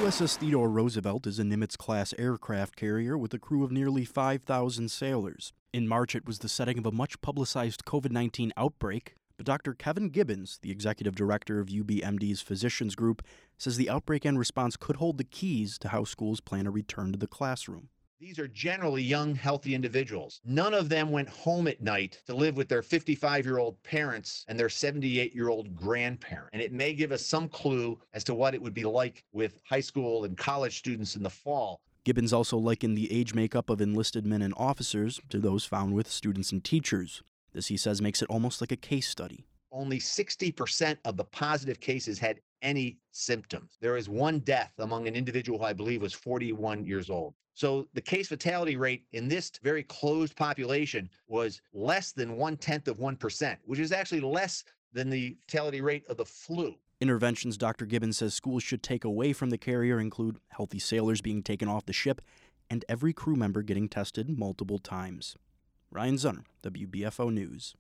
USS Theodore Roosevelt is a Nimitz-class aircraft carrier with a crew of nearly 5,000 sailors. In March, it was the setting of a much-publicized COVID-19 outbreak, but Dr. Kevin Gibbons, the executive director of UBMD's Physicians Group, says the outbreak and response could hold the keys to how schools plan to return to the classroom. These are generally young, healthy individuals. None of them went home at night to live with their 55-year-old parents and their 78-year-old grandparent. And it may give us some clue as to what it would be like with high school and college students in the fall. Gibbons also likened the age makeup of enlisted men and officers to those found with students and teachers. This, he says, makes it almost like a case study. Only 60% of the positive cases had any symptoms. There is one death among an individual who I believe was 41 years old. So the case fatality rate in this very closed population was less than 0.1%, which is actually less than the fatality rate of the flu. Interventions Dr. Gibbons says schools should take away from the carrier include healthy sailors being taken off the ship and every crew member getting tested multiple times. Ryan Zunner, WBFO News.